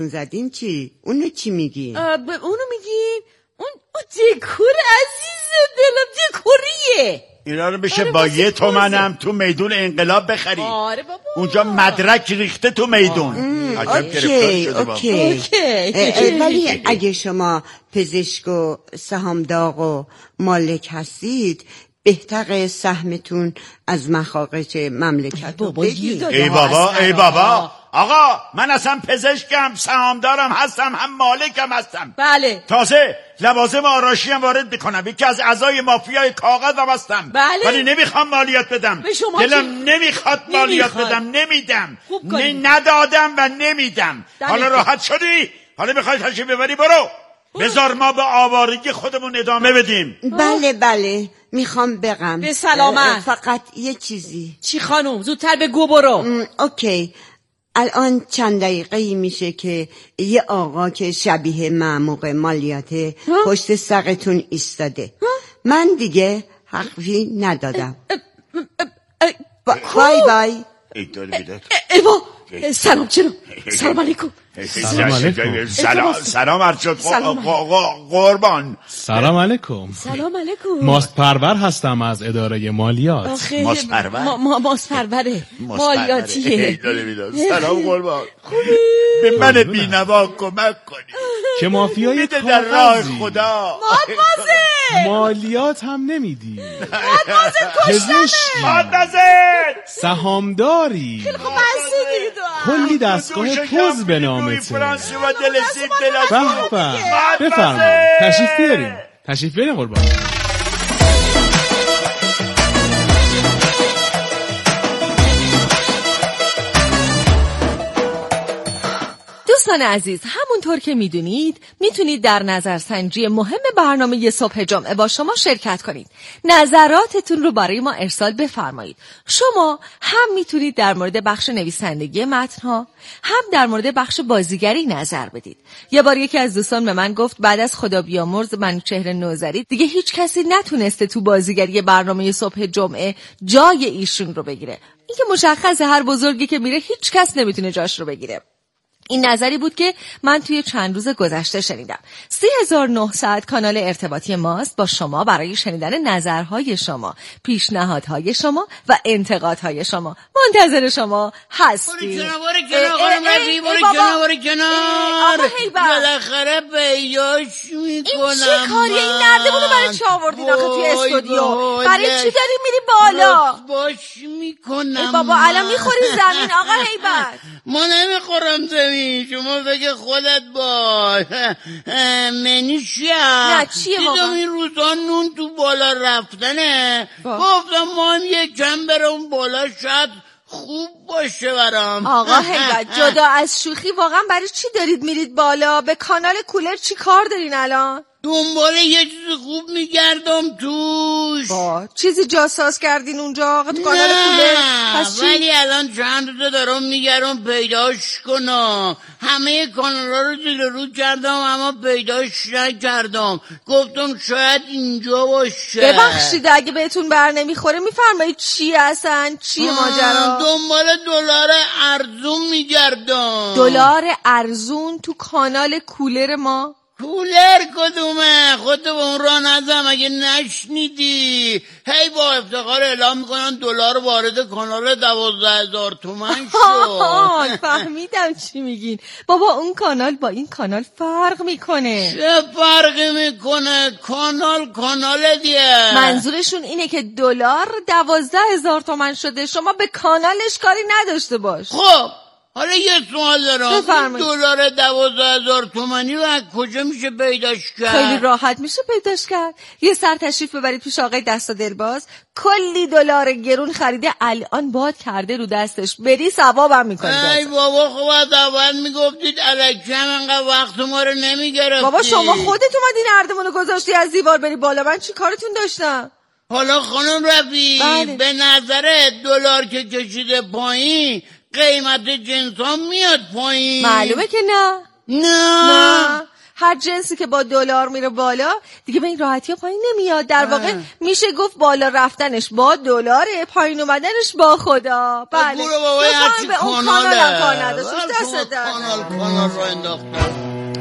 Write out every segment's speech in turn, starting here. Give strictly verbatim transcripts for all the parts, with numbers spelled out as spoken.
زدین چی؟ اونو چی میگی؟ اونو میگین؟ اون دکور عزیز دلم دکوریه. اینا رو بشه با یه تومنم تو میدون انقلاب بخری. آره بابا. اونجا مدرک ریخته تو میدون. اوکی اوکی. ولی اگه شما پزشک و سهامدار و مالک هستید بهتر سهمتون از مخارج مملکت رو بگید. ای بابا ای بابا آقا من اصلا پزشکم سهامدارم هستم هم مالکم هستم. بله. تازه لوازم آرایشی هم وارد میکنم، یکی از اعضای مافیای کاغذ هم هستم. بله. ولی نمیخوام مالیات بدم. دلم نمیخواد مالیات بدم، نمیدم. نه ندادم و نمیدم. حالا راحت شدی؟ حالا میخوای تشریف ببری؟ برو بذار ما به آوارگی خودمون ادامه بدیم. بله بله میخوام بگم به سلامت. فقط یه چیزی. چی خانوم؟ زودتر بگو برو. اوکی. الان چند دقیقه میشه که یه آقا که شبیه مأمور مالیاته پشت سرتون ایستاده. من دیگه حرفی ندادم. بای بای. ایوا سلام چرا؟ سلام علیکم. سلام علیکم. سلام سلام عرض قربان. سلام علیکم. سلام علیکم. ماست پرور هستم از اداره مالیات. ماست پرور؟ ما ماست پروره مالیاتیه. سلام قربان. به من بی‌نوا کمک کنی که مافیای در راه خدا. مادمازل مالیات هم نمیدی. مادمازل کشتمه. مادمازل سهامداری. کلی دستگاه پوز به نامته. به به. بفرمایید تشریف بیارین. تشریف بیارین قربان. دوستان عزیز، همونطور که میدونید میتونید در نظرسنجی مهم برنامه صبح جمعه با شما شرکت کنید. نظراتتون رو برای ما ارسال بفرمایید. شما هم میتونید در مورد بخش نویسندگی متن‌ها، هم در مورد بخش بازیگری نظر بدید. یه بار یکی از دوستان به من گفت بعد از خدا بیامرز منوچهر نوذری دیگه هیچ کسی نتونسته تو بازیگری برنامه صبح جمعه جای ایشون رو بگیره. این که مشخصه هر بزرگی که میره هیچ کس نمیتونه جاش رو بگیره. این نظری بود که من توی چند روز گذشته شنیدم. سه هزار و نهصد کانال ارتباطی ماست با شما برای شنیدن نظرهای شما، پیشنهادهای شما و انتقادهای شما. منتظر شما هستیم. برو کنار برو کنار خانم رفی برو کنار برو کنار. بالاخره پیداش میکنم. این چه کاریه؟ این نردمونو برای چه آوردین آخه توی استودیو؟ برای چی داری میری بالا؟ باش میکنم. بابا الان میخوری زمین آقا هیبت. ما نمیخورم زمین، شما فکر خودت باش. منی چیه؟ نه چیه بابا؟ دیدم این روزا نون تو بالا رفتنه، گفتم ما هم یک کم برم بالا شاید خوب باشه برام. آقا هیبت جدا از شوخی واقعا برای چی دارید میرید بالا؟ به کانال کولر چی کار دارین الان؟ دنبال یه چیز خوب میگردم توش. با چیزی جاساز کردین اونجا آقا تو کانال کولر؟ پس ولی الان چند روزه دارم میگردم پیداش کنم. همه کانالا رو زیر رو کردم اما پیداش نکردم. گفتم شاید اینجا باشه. ببخشید اگه بهتون بر نمیخوره میفرمایید چی هستن؟ چیه ماجرا؟ دنبال دلار ارزون میگردم. دلار ارزون تو کانال کولر ما؟ کولر کدومه؟ خودت به اون راه نزم اگه نشنیدی. هی با افتخار اعلام میکنن دلار وارد کانال دوازده هزار تومن شد. فهمیدم چی میگین. بابا اون کانال با این کانال فرق میکنه. چه فرقی میکنه؟ کانال کانال دیگه. منظورشون اینه که دلار دوازده هزار تومن شده، شما به کانالش کاری نداشته باش. خب حالا یه سوال دارم. دلار دوازده هزار تومنی رو از کجا میشه پیداش کرد؟ خیلی راحت میشه پیداش کرد. یه سر تشریف ببرید پیش آقای دست و دلباز، کلی دلار گرون خریده الان باد کرده رو دستش، بری ثوابم میکنید. ای بابا خب از اول میگفتید الکی هم انقدر وقت ما رو نمیگرفتی. بابا شما خودت اومدی نردمونو گذاشتی از دیوار بری بالا، من چی کارتون داشتم؟ حالا خانم رفی بله. به نظر دلار که کشیده پایین قیمت جنس ها میاد پایین؟ معلومه که نه. نه, نه. هر جنسی که با دلار میره بالا دیگه به این راحتی پایین نمیاد. در واقع میشه گفت بالا رفتنش با دلاره، پایین اومدنش با خدا. بله برو بابا هرچی به اون کاناله کانال کار نداشت. دست در کانال کانال رو انداختم.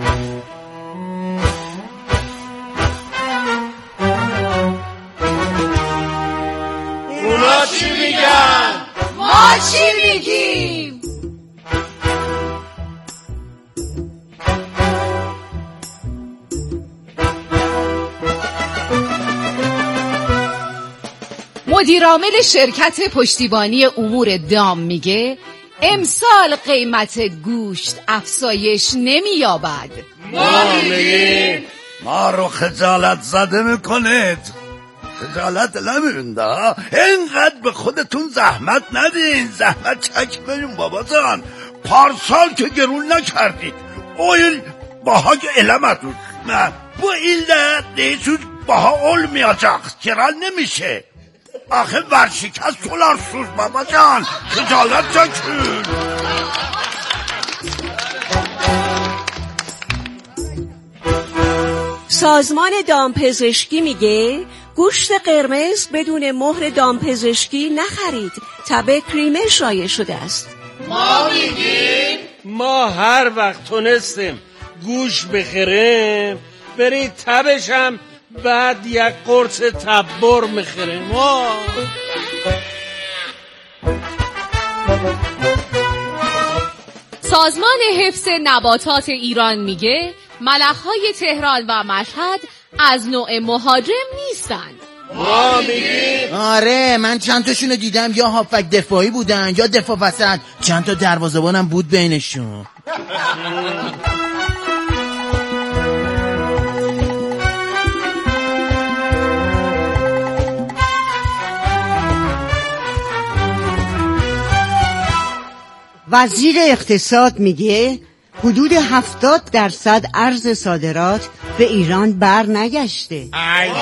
اونا چی میگن؟ ما چی میگیم؟ مدیرعامل شرکت پشتیبانی امور دام میگه امسال قیمت گوشت افزایش نمییابد. ما میگیم ما رو خجالت زده میکنید. خجالت نمیرنده ها. اینقدر به خودتون زحمت ندین. زحمت چک بریم بابا جان. پارسال که گرون نکردید اویل باها علمت بود. نه bu ilde değişik baha olmayacak. Kiral neymişe? Ahı verşikaz solarsız babacan. Kıcalet çekün. سازمان دامپزشکی میگه گوشت قرمز بدون مهر دامپزشکی نخرید. تب کریمر شایع شده است. ما میگیم ما هر وقت تونستیم گوش بخریم برید تبش هم بعد یک قرص تبر میخریم. سازمان حفظ نباتات ایران میگه ملخ‌های تهران و مشهد از نوع مهاجم نیستند. ما میگیم آره من چند تاشونو دیدم، یا هافک دفاعی بودن یا دفاع وسط، چند تا دروازه‌بانم بود بینشون. وزیر اقتصاد میگه حدود هفتاد درصد ارز صادرات به ایران بر نگشته. ای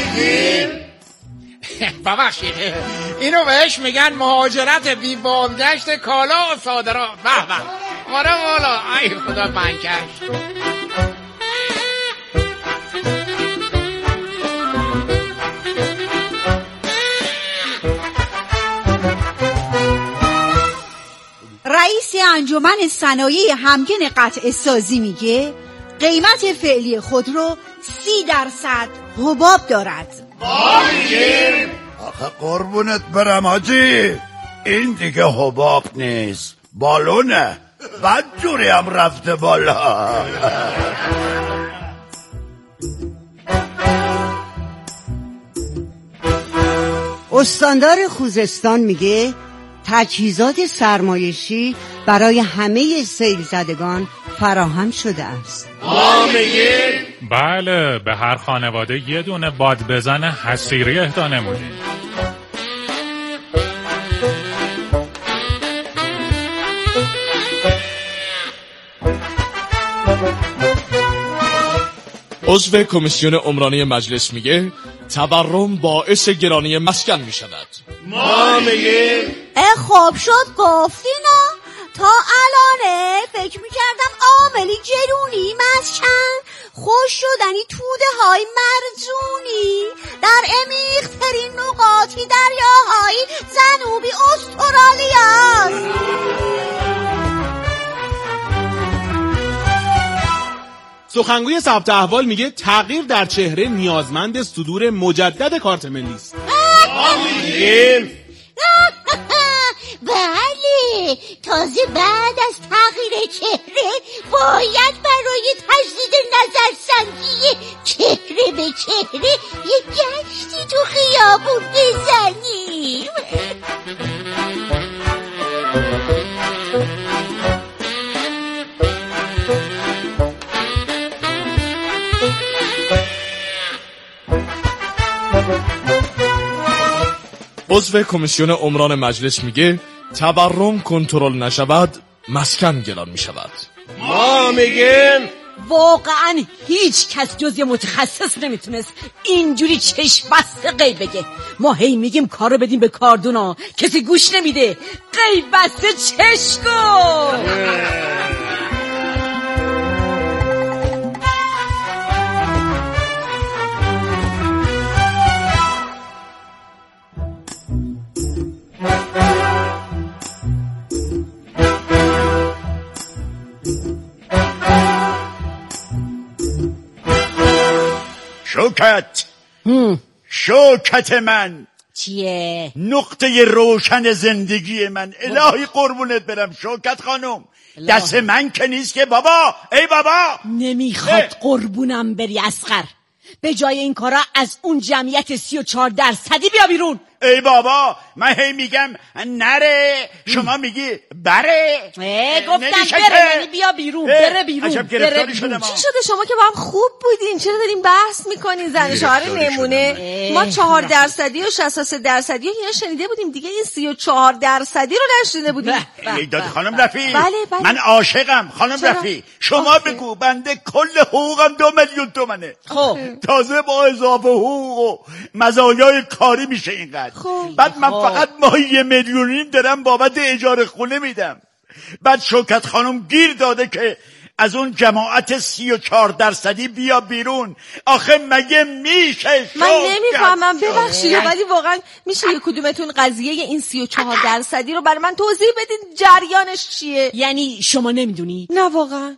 ببخشید اینو بهش میگن مهاجرت بی بازگشت کالا و صادرات. به به آره والا ای خدا بنکش. رئیس انجمن صنایع همگن قطع سازی میگه قیمت فعلی خودرو سی درصد حباب دارد. ما میگیم آخه قربونت برم حاجی، این دیگه حباب نیست، بالونه. بد جوری هم رفته بالا. استاندار خوزستان میگه تجهیزات سرمایشی برای همه سیل زدگان فراهم شده است. ما میگیم بله، به هر خانواده یه دونه بادبزن حصیری اهدا نمودیم. عضو کمیسیون عمرانی مجلس میگه تورم باعث گرانی مسکن میشود. ما میگیم خوب شد گفتینا، تا الانه فکر میکردم عاملی جرونی مسکن خوش شدنی توده های مرزونی در عمیق‌ترین نقاطی دریاهای جنوبی استرالیا. سخنگوی ثبت احوال میگه تغییر در چهره نیازمند صدور مجدد کارت ملی است. ما میگیم بله، تازه بعد از تغییر چهره باید برای تجدید نظرسنجی چهره به چهره یه گشتی تو خیابون بزنیم. عضو کمیسیون عمران مجلس میگه تورم کنترل نشود مسکن گران میشود. ما میگیم واقعا هیچ کس جز یه متخصص نمیتونست اینجوری چشم بسته قیب بگه. ما هی میگیم کارو بدیم به کاردونا، کسی گوش نمیده. قیب بسته چشم کن. شوکت شوکت من چیه؟ نقطه روشن زندگی من. الهی قربونت برم شوکت خانم، دست من که نیست که بابا. ای بابا نمیخواد قربونم بری اصغر. به جای این کارا از اون جمعیت سی و چهار درصدی بیا بیرون. ای بابا من هی میگم نره، شما میگی بره. گفتم بره، یعنی بیا بیرون. بره بیرون. بره بیرون. چی شده شما که با هم خوب بودین چرا دارین بحث میکنین؟ زن شوهر نمونه. ما چهار درصدی و شصت و سه درصدی و اینا شنیده بودیم دیگه، این سی و چهار درصدی رو نشنیده بودیم. داد خانم رفیع بله بله. من عاشقم خانم رفیع. شما بگو بنده کل حقوقم دو میلیون تومنه. خب تازه با اضافه حقوق و مزایای کاری میشه اینقدر. خوب. بعد من فقط ماهی یه میلیونی دارم بابت اجاره خونه میدم. بعد شوکت خانم گیر داده که از اون جماعت سی و چهار درصدی بیا بیرون. آخه مگه میشه؟ من نمیفهمم ببخشید ولی واقعا میشه یه کدومتون قضیه این سی و چهار درصدی رو برای من توضیح بدین جریانش چیه؟ یعنی شما نمیدونی؟ نه واقعا.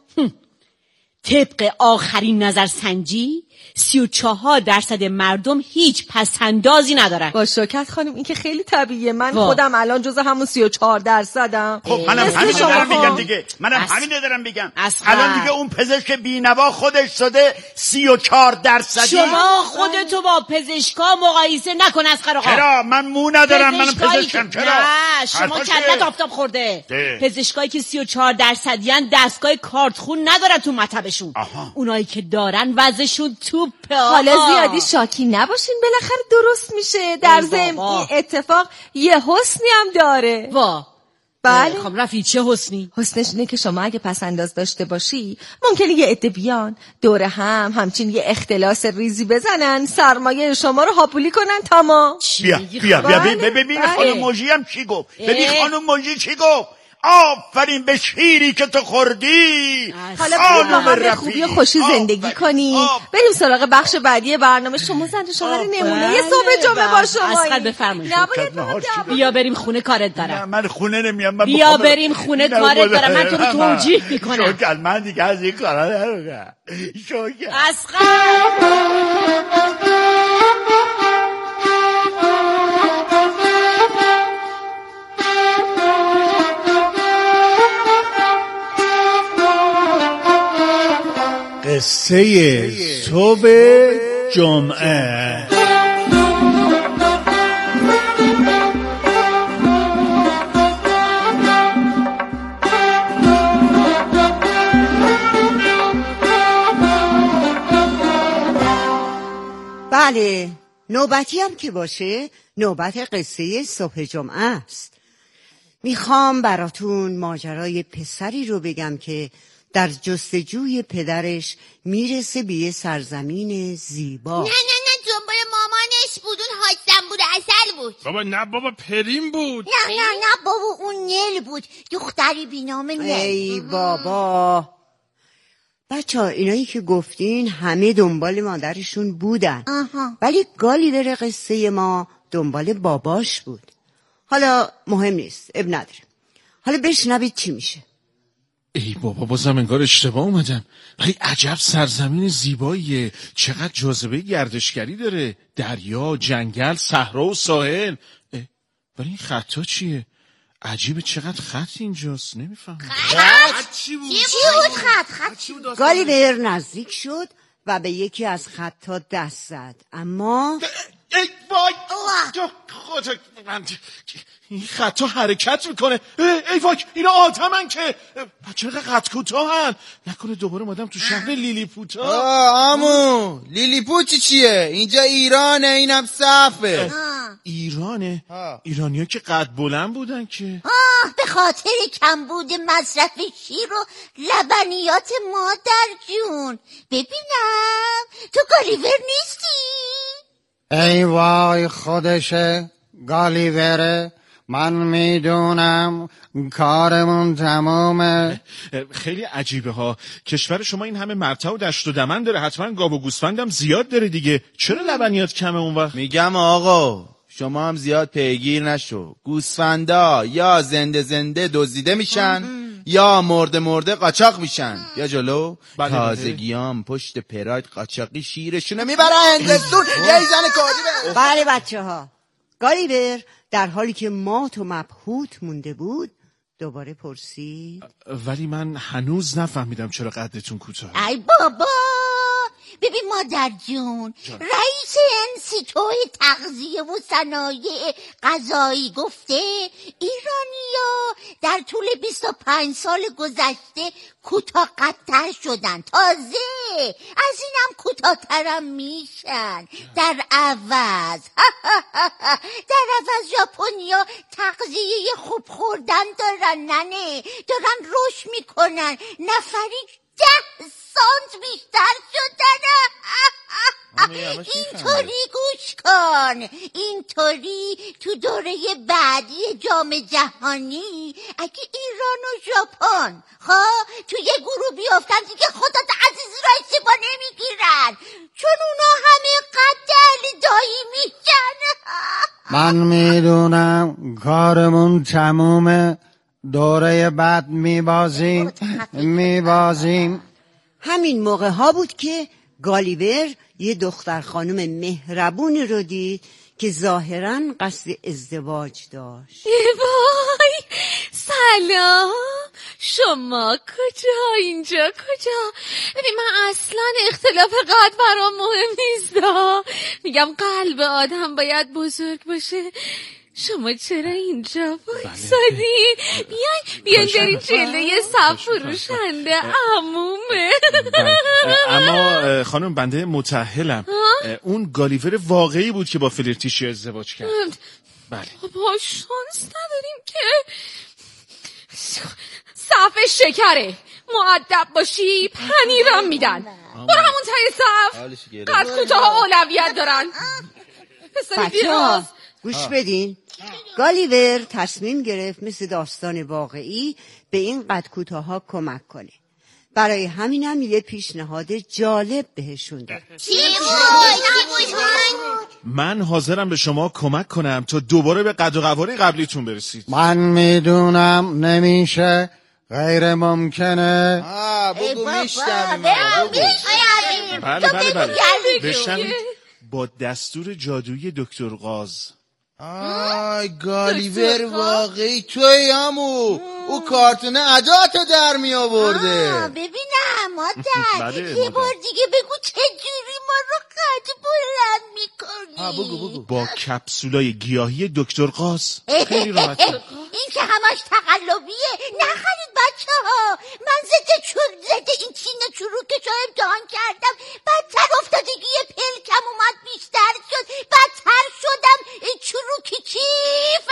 طبق آخرین نظرسنجی سی و چهار درصد مردم هیچ پسندازی ندارن. با شوکت خانم این که خیلی طبیعیه. من وا. خودم الان جز همون سی و چهار درصدم. خب منم همین دارم میگم دیگه. منم اص... همین دارم میگم. الان دیگه اون پزشک بینوا خودش شده سی و چهار درصدی. شما خودتو با پزشکا مقایسه نکن اصغر آقا. چرا من مو ندارم؟ من پزشکم. چرا؟ نه شما کلت آفتاب خورده. پزشکایی که سی و چهار درصدیان دستگاه کارتخون ندارن تو مطبشون. اونایی که دارن وضعشون توپه. حالا زیادی شاکی نباشین بالاخره درست میشه. در ضمن این اتفاق یه حسنی هم داره. وا بله. خب رفی چه حسنی؟ حسنش اینه که شما اگه پسنداز داشته باشی ممکنه یه عده بیان دور هم همچین یه اختلاس ریزی بزنن سرمایه شما رو هاپولی کنن. تمام. بیا بیا بیا ببین خانم موجی هم چی گفت. ببین خانم موجی چی گفت. آفرین به شیری که تو خوردی. حالا بریم با هم به خوبی و خوشی زندگی کنیم. بریم سراغ بخش بعدی برنامه. شما زن شوهر نمونه یه صبح جمعه با شما. اصغر بفرمایید. بیا بریم خونه کارت دارم. من خونه نمیام. بیا بریم خونه کارت دارم. من تو رو توجیه میکنم. شوکت من دیگه از این کارا نمیکنم. شوکت اصغر قصه صبح جمعه. بله نوبتی هم که باشه نوبت قصه صبح جمعه است. میخوام براتون ماجرای پسری رو بگم که در جستجوی پدرش میرسه به یه سرزمین زیبا. نه نه نه دنبال مامانش بود. اون حاج زنبور عسل بود. بابا نه بابا پریم بود. نه نه نه بابا اون نل بود، دختری بینام نل. ای بابا بچه ها اینایی که گفتین همه دنبال مادرشون بودن. آها. ولی گالیور قصه ما دنبال باباش بود. حالا مهم نیست اب نداره. حالا بشنوید چی میشه. ای بابا بازم انگار اشتباه اومدم. ولی عجب سرزمین زیباییه. چقدر جاذبه گردشگری داره. دریا، جنگل، صحرا و ساحل. ولی این خطا چیه؟ عجیبه چقدر خط اینجاست. نمیفهمم. خط چی بود؟ چی بود خط؟ خط چی بود؟ گالیور نزدیک شد و به یکی از خطا دست زد اما ای وای خدا من این خطا حرکت میکنه. ای وای اینا آدمن که بچه قد کوتاهن. نکنه دوباره مادم تو شهر لیلیپوتا. آمو لیلیپوت چیه؟ اینجا ایرانه، اینم صفه. ایرانه؟ ایرانی‌ها که قد بلند بودن که. آه به خاطر کمبود مصرف شیر و لبنیات مادر جون. ببینم تو گالیور نیستی؟ ای وای خودشه گالیوره. من میدونم کارمون تمامه. خیلی عجیبه ها. کشور شما این همه مرتع و دشت و دمن داره، حتما گاو و گوسفندم زیاد داره دیگه. چرا لبنیات کمه اون وقت؟ میگم آقا شما هم زیاد پیگیر نشو. گوسفندا یا زنده زنده دزدیده میشن یا مرده مرده قاچاق میشن. یا جلو بله تازگیام پشت پراید قاچاقی شیرشونه میبره هندستون. یه زن کاری. بله بچه ها، گالیور در حالی که مات و مبهوت مونده بود دوباره پرسید ولی من هنوز نفهمیدم چرا قدتون کوتاه. ای بابا، ببین مادر جون، رئیس انسیتوی تغذیه و صنایع غذایی گفته ایرانیا در طول بیست و پنج سال گذشته کوتاه قدتر شدن، تازه از اینم کوتاه‌ترم میشن. در عوض در عوض ژاپنیا تغذیه خوب خوردن دارن، ننه دارن رشد میکنن، نفری ده سانت بیشتر شدن. اینطوری گوش کن، اینطوری تو دوره بعدی جام جهانی اگه ایران و ژاپن خب تو یه گروه بیافتن دیگه خودت عزیزی را اشتباه نمیگیرن، چون اونا همه قد علی دایی میشن. من میدونم کارمون تمومه، دوره بعد میبازیم میبازیم. همین موقع ها بود که گالیور یه دختر خانم مهربونی رو دید که ظاهراً قصد ازدواج داشت. وای سلام، شما کجا؟ اینجا کجا؟ ببین من اصلا اختلاف قد برام مهم نیست، میگم قلب آدم باید بزرگ باشه. شما چرا اینجا بایستادی؟ بیاین بیاین برین جلوی صف فروشنده عمومه. اما خانم بنده متأهلم، اون گالیور واقعی بود که با فلرتیشی ازدواج کرد. بله. با شانس نداریم که صف شکره، مؤدب باشی پنیرم میدن. برو همون تای صف، قد کوتاه اولویت دارن. بچه‌ها گوش بدین، گالیور تصمیم گرفت مثل داستان واقعی به این قد کوتاها کمک کنه. برای همینم یه پیشنهاد جالب بهشون داد. من حاضرم به شما کمک کنم تا دوباره به قد و قواره قبلیتون برسید. من میدونم نمیشه، غیر ممکنه. آه بگو میشتم. بله بله بله بشنوید، با دستور جادویی دکتر قاز. آی گالیور واقعی توی همو او کارتون عداتو در می آورده. ببینم مادر یه بار دیگه بگو چجوری ما رو قد بلند میکنی. بگو بگو. با کپسولای گیاهی دکتر قاز. خیلی راحت. این که همش تقلبیه، نخرید بچه ها. من زده چور زده این چینه چروکش رو امتحان کردم، بدتر افتادگی پلکم اومد بیشتر شد، بدتر شدم چروکی چیف.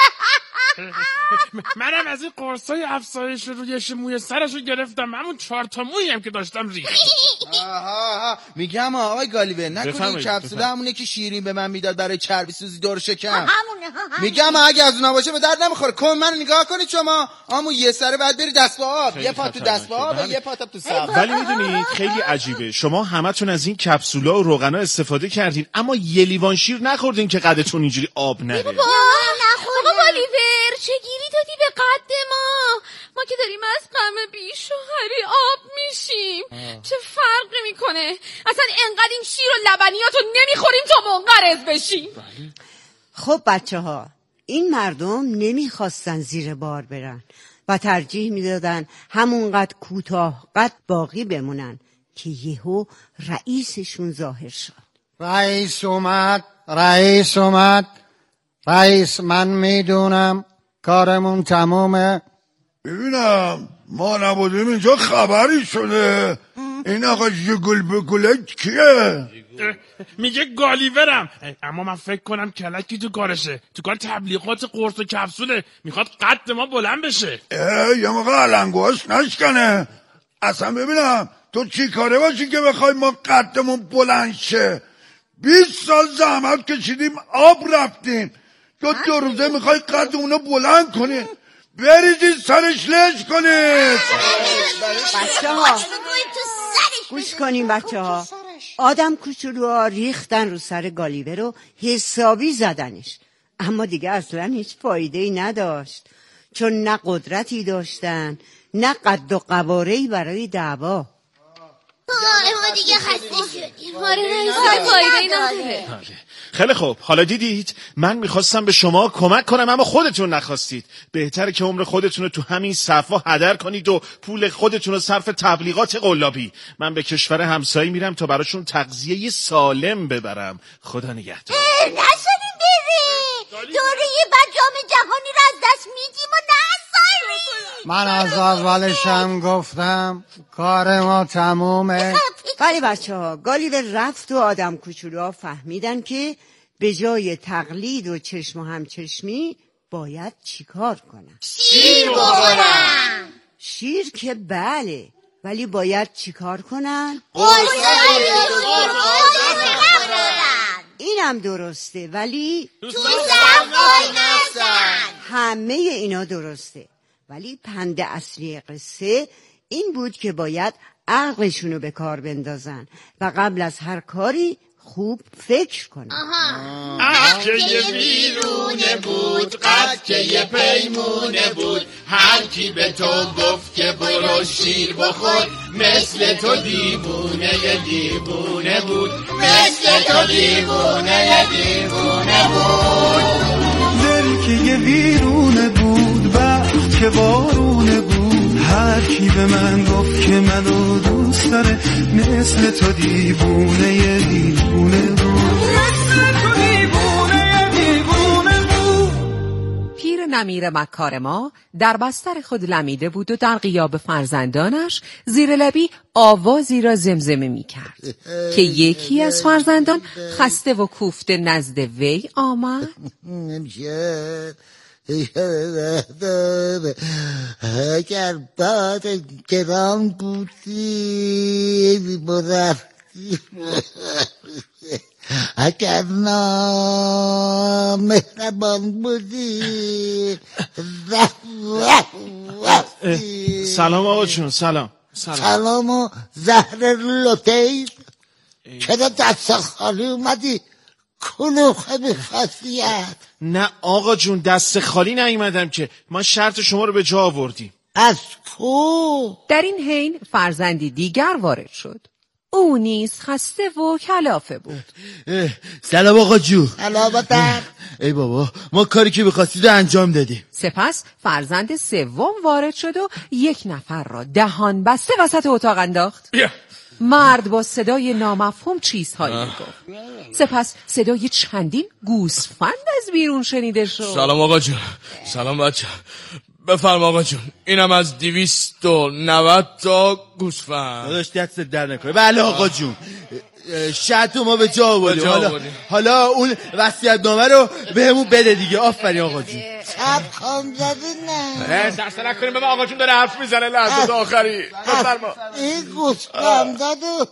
منم از این قرصای افزایش رویش موی سرشو گرفتم، همون چهار تا مویی هم که داشتم ریخت. آها میگم آقای گالیور نکنه این کپسول همونه که شیرین به من میداد برای چربی سوزی دور شکم. همونه میگم اگه از اونا باشه به درد نمیخوره. کن من نگاه کنید شما، همون یه سره بعد بری دست با آب، یه پا تو دست با آب و یه پا تو صف. ولی میدونید خیلی عجیبه، شما همتون از این کپسولا و روغنا استفاده کردین اما یه لیوان شیر نخوردین که قدتون اینجوری آب نره. بابا گالیور چه گیری دادی به قد ما؟ ما که داریم از غم بیشوهری آب میشیم. چه فرقی میکنه؟ اصلا انقدر این شیر و لبنیاتو نمیخوریم تا منقرض بشیم. خب بچه ها، این مردم نمیخواستن زیر بار برن و ترجیح میدادن همونقدر کوتاه قد باقی بمونن که یهو رئیسشون ظاهر شد. رئیس اومد، رئیس اومد. رئیس من میدونم کارمون تمومه. ببینم ما نبودیم اینجا خبری شده. این آقا جگل بگله کیه؟ میگه گالیورم، اما من فکر کنم کلکی تو کارشه، تو کار تبلیغات قرص و کپسوله، میخواد قد ما بلند بشه. یه موقع علنگوهاش نشکنه. اصلا ببینم تو چی کاره باشی که بخوای ما قدمون بلند شه؟ بیست سال زحمت کشیدیم آب رفتیم، تو دو روزه میخوای قد اونو بلند کنی؟ بریزید سرش لش کنید. بچه ها گوش کنیم بچه ها، آدم کوچولوها ریختن رو سر گالیور رو حسابی زدنش، اما دیگه اصلا هیچ فایده ای نداشت، چون نه قدرتی داشتن نه قد و قواره‌ای برای دعوا. آره ما دیگه خسته شدیم. آره رئیس فایده‌ای نداره. خیلی خوب، حالا دیدید من میخواستم به شما کمک کنم اما خودتون نخواستید. بهتره که عمر خودتون رو تو همین صفا هدر کنید و پول خودتون رو صرف تبلیغات قلابی. من به کشور همسایه میرم تا براشون تغذیه سالم ببرم. خدا نگهدار. نشدیم بره دوره بعد جام جهانی رو از دست میدیم و نساییم. من از اولش هم گفتم کار ما تمومه. ولی بچه ها گالیور رفت و آدم کوچولوها فهمیدن که به جای تقلید و چشم و همچشمی باید چیکار کنن؟ شیر بخورن. شیر که بله، ولی باید چیکار کنن؟ اینم درسته، ولی تو صفای نزن. همه اینا درسته، ولی پند اصلی قصه این بود که باید عقلشونو به کار بندازن و قبل از هر کاری خوب فکر کنن. عهد که یه بیرونه بود، قد که یه پیمونه بود، هر کی به تو گفت که برو شیر بخور، مثل تو دیوونه یه دیوونه بود، مثل تو دیوونه یه دیوونه بود. دل که یه بیرونه بود، وقت که بارونه بود، هر کی به من گفت که منو دوست داره، مثل تو دیوونه یه دیوونه بود، مثل تو دیوونه یه دیوونه بود. پیر نمیر مکار ما در بستر خود لمیده بود و در غیاب فرزندانش زیر لبی آوازی را زمزمه می کرد که یکی از فرزندان خسته و کوفته نزد وی آمد. اگر باد گران بودی میبرفتی، اگر نامهربان بودی. سلام آقا چون. سلام سلام, سلام و زهر لطیف. چرا دست خالی اومدی؟ کلوخه میخواستیت؟ نه آقا جون دست خالی نیومدم که، ما شرط شما رو به جا آوردیم. از کو؟ در این حین فرزندی دیگر وارد شد. او نیز خسته و کلافه بود. سلام آقا جون. سلام در. ای بابا ما کاری که می‌خواستید رو انجام دادیم. سپس فرزند سوم وارد شد و یک نفر را دهان بسته وسط اتاق انداخت. مرد با صدای نامفهوم چیزهایی میگفت. سپس صدای چندین گوسفند از بیرون شنیده شد. سلام آقا جون. سلام بچه. بفرم آقا جون. اینم از دویست و نود تا گوسفند. داداش دست در نکنه. بله آقا جون. شرط ما به جا آوردیم. حالا حالا اون وصیت‌نامه رو بهمون بده دیگه. آفرین آقا جون. شب خام زدی نه. سرسه نکنیم به من آقا جون داره حرف میزنه لحظات آخری. بفرما. این گوسفندادو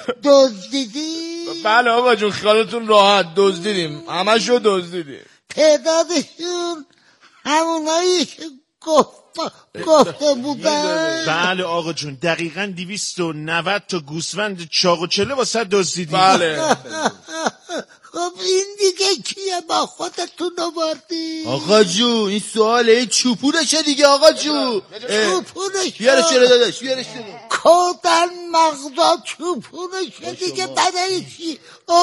دزدیدی؟ بله آقا جون خیالتون راحت دزدیدیم. همشو دزدیدیم. تعدادشون همونایی که گفت گفته بودن؟ بله آقا جون دقیقاً دویست و نود تا گوسفند چاق و چله واسه دزدیدیم. بله. خب این دیگه کیه با خودتون آوردی؟ آقا جون این سواله چوپونشه دیگه آقا جون. چوپونشه؟ بیارش چرا داداش بیارش چرا؟ کودن مغزا چوپونشه دیگه برای چی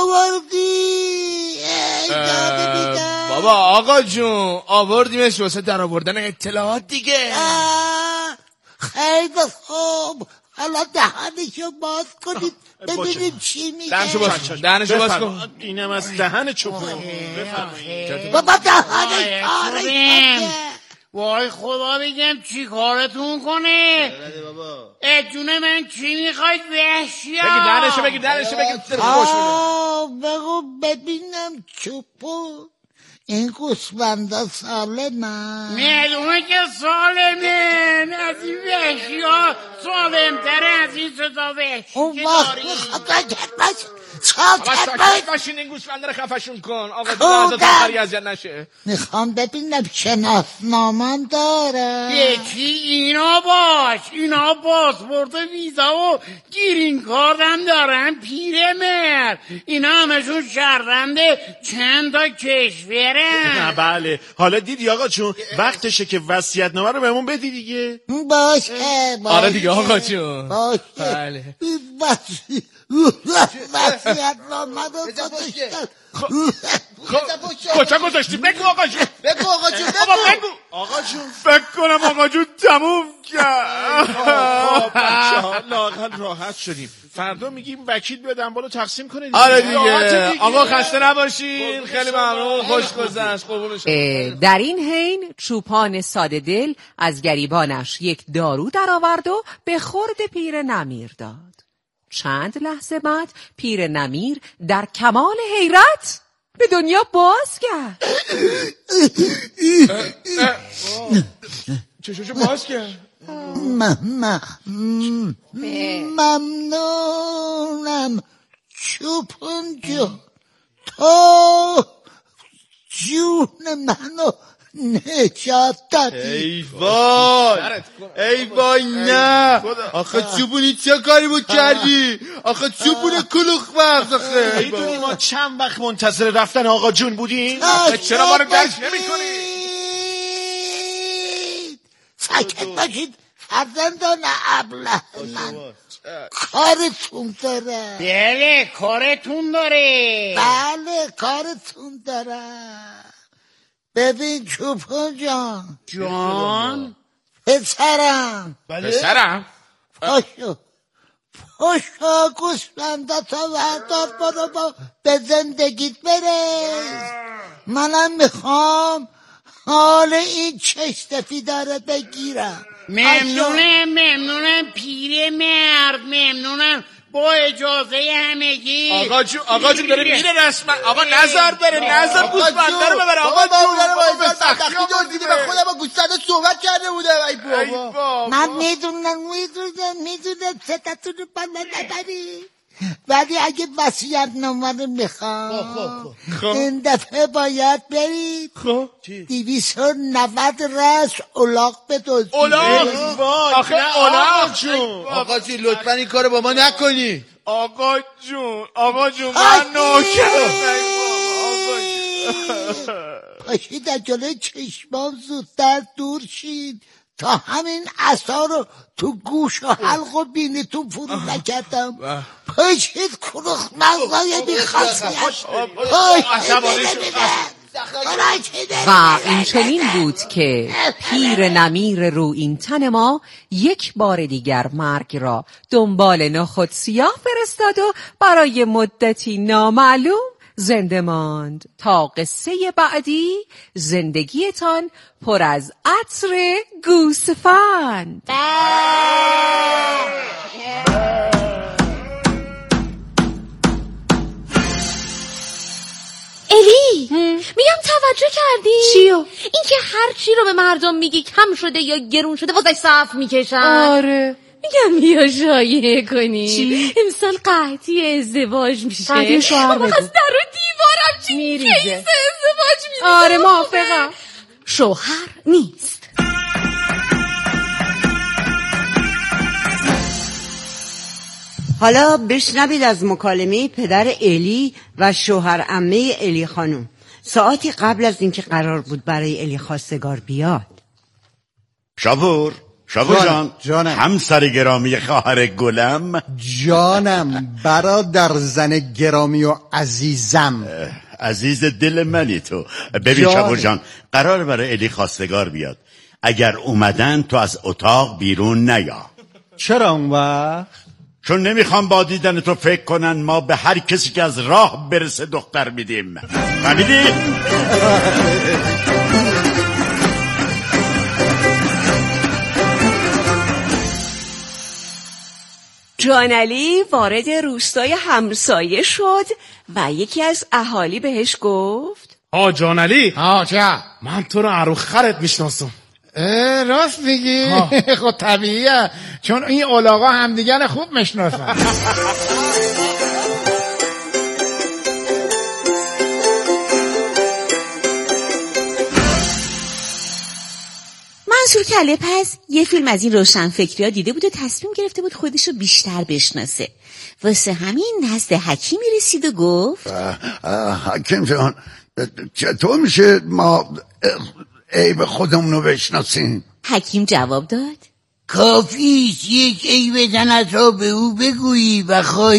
آوردی؟ بابا آقا جون آوردیمش واسه در آوردن اطلاعات دیگه. خیلی خوب حالا دهنشو باز کنید ببینیم چی میگه. دهنشو باز کن. دهنشو باز کن. اینم از دهن چوپون. بابا دهنش آره. وای خدا بگم چی کارتون کنه. ادونه من چی میخواید وحشیا؟ بگی دهنشو بگی دهنشو بگی. آه بگو ببینم چوپون این گوسفندا سالمه؟ معلومه که سالمه. از این وحشی ها سالمتره از این ستا وحشی اون که وقت داری. ساکت باش ساکت باش باشین این گوسفنده رو خفشون کن آقا دو لحظات آخری اذیت نشه. میخوام ببینم شناسنامه‌ام داره. یکی اینا باش. اینا پاسپورت ویزا و گرین کارت هم دارن پیرمرد. اینا همشون شهرونده چند تا کشور برم. بله حالا دیدی آقا جون وقتشه که وصیت‌نامه رو بهمون بدی دیگه. باشه باشه. آره دیگه آقا جون. باشه. بله. وصیت‌نامه رو گذاشتم. کجا گذاشتی؟ بگو آقا جون. بگو آقا جون بابا بگو. آقا جون فکر کنم آقا جون تموم کرد. خب بچه‌ها لااقل راحت شدیم. فردا میگیم وکیل بیاد اموالو تقسیم کنه دیگه. آره دیگه. آقا خسته نباشین. خیلی ممنون. خوش گذشت. قربون شما. در این حین چوپان ساده دل از گریبانش یک دارو درآورد و به خورد پیر نمیر داد. چند لحظه بعد پیر نمیر در کمال حیرت به دنیا باز کرد. چشوشو باز کرد. ممنونم چوپان جون، تو جون منو نجات دادی. ای وای ای وای نه آخه چوبونی چه کاری بود کردی؟ آخه چوبونه کلوخ وقت. آخه میدونی ما چند وقت منتظر رفتن آقا جون بودیم؟ چرا ما رو درک نمی کنی؟ ساکت باشید فرزندان ابله من، کارتون داره. بله کارتون داره. بله کارتون داره. ببین چوپان جان. جان پسرم. بله پسرم. پاشو پاشو گوسفنداتو وردار برو با به زندگیت برس. منم میخوام حال این چش سفیداره بگیرم. ممنونم ممنونم پیر مرد، ممنونم. با اجازه همگی. آقا جون آقا جون داره میره رسما. آقا نظر بره نظر گوسفنده رو ببره. آقا جون وقتی دزدیدی به خودم با گوسفنده صحبت کرده بوده. ای بابا من میدونم میدونم میدونم ستتون رو بنا نبری، ولی اگه وصیت‌نامه رو میخوام این دفعه باید برید دویست و نود رأس الاغ بدزدید. الاغ؟ آخه الاغ جون. آقا جون لطفا این کارو با ما نکنی. آقا جون آقا جون من نوکرم. پاشید از جلوی چشمام زودتر دور شید تا همین عصا رو تو گوش و حلق و بینیتون فرو نکردم. پاشید کلوخ مغزای بیخاصیت. و این چنین بود که پیر نمیر رو این تن ما یک بار دیگر مرگ را دنبال نخود سیاه فرستاد و برای مدتی نامعلوم زنده ماند تا قصه بعدی زندگیتان پر از عطر گوسفند. الی میگم توجه کردی؟ چیو؟ اینکه هر چی رو به مردم میگی کم شده یا گرون شده واسه صف میکشن. آره میگم بیا شایعه کنی. چی؟ امسال قحطی ازدواج میشه. قحطی شوهر بده. از در و دیوارم چی میریزه. کیسه ازدواج میریزه. آره موافقم. شوهر نیست. حالا بشنوید از مکالمه پدر الی و شوهر عمه الی خانم ساعتی قبل از اینکه قرار بود برای الی خواستگار بیاد. شاپور شاپور جان جانم. همسر گرامی خواهر گلم. جانم برادر زن گرامی و عزیزم. عزیز دل منی تو. ببین شاپور جان قرار برای الی خواستگار بیاد. اگر اومدن تو از اتاق بیرون نیا. چرا اون وقت؟ چون نمیخوام با دیدن تو فکر کنن ما به هر کسی که از راه برسه دختر میدیم. فهمیدی؟ جان علی وارد روستای همسایه شد و یکی از اهالی بهش گفت آ جان علی. ها چه؟ من تو رو عروخ خرت میشناسم. راست میگی؟ خب طبیعیه چون این اولاغا همدیگر خوب میشناسن. منصور کله پس یه فیلم از این روشنفکری ها دیده بود و تصمیم گرفته بود خودشو بیشتر بشناسه. واسه همین نزد حکیمی رسید و گفت حکیم جان چطور میشه ما عیب خودمونو بشناسیم؟ حکیم جواب داد کافیست یک عیب زن را به او بگویی و خواهی